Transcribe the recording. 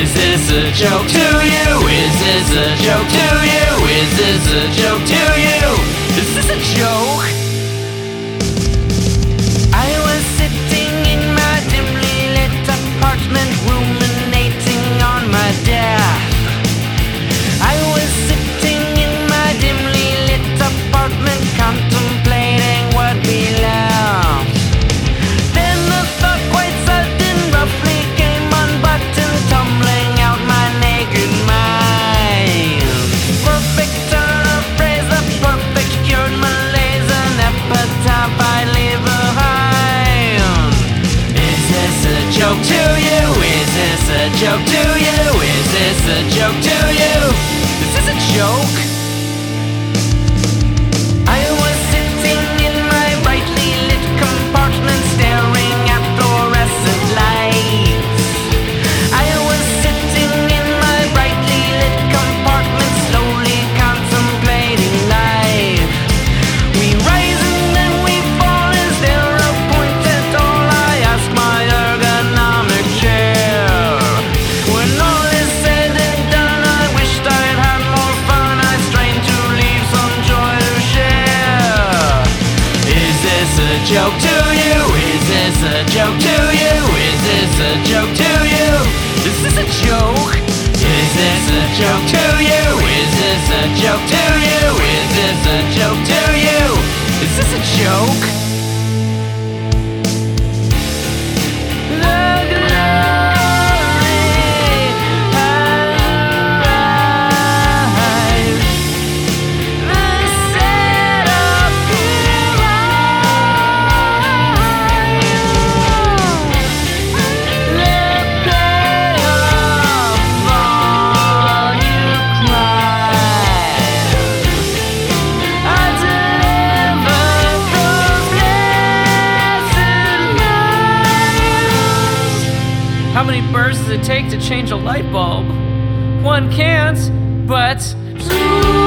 Is this a joke to you? Is this a joke to you? Is this a joke to you? Is this a joke? I was sitting in my dimly lit apartment, ruminating on my death. I was sitting in my dimly lit apartment, contemplating what we left. Then the thought, quite sudden, roughly came unbuttoned, tumbling out my naked mind. Perfect turn of phrase, the perfect cured malaise, an epitaph I leave behind. Is this a joke to you? Is this a joke to you? Is this a joke to you? Is this a joke? I was sitting in my brightly lit compartment, staring at fluorescent lights. I was sitting in my brightly lit compartment, slowly contemplating life. We rise and then we fall. Is there a point at all? I ask my ergonomic chair. When all is said and done, I wished I'd had more fun. I strain to leave some joy to share. Is this a joke to you? Is this a joke to you? Is this a joke to you? Is this a joke? Is this a joke to you? Is this a joke to you? Is this a joke to you? Is this a joke? The glory has arrived. The set of the payoff all you cried. I deliver those blessed miles. How many bursts does it take to change a light bulb? One can't, but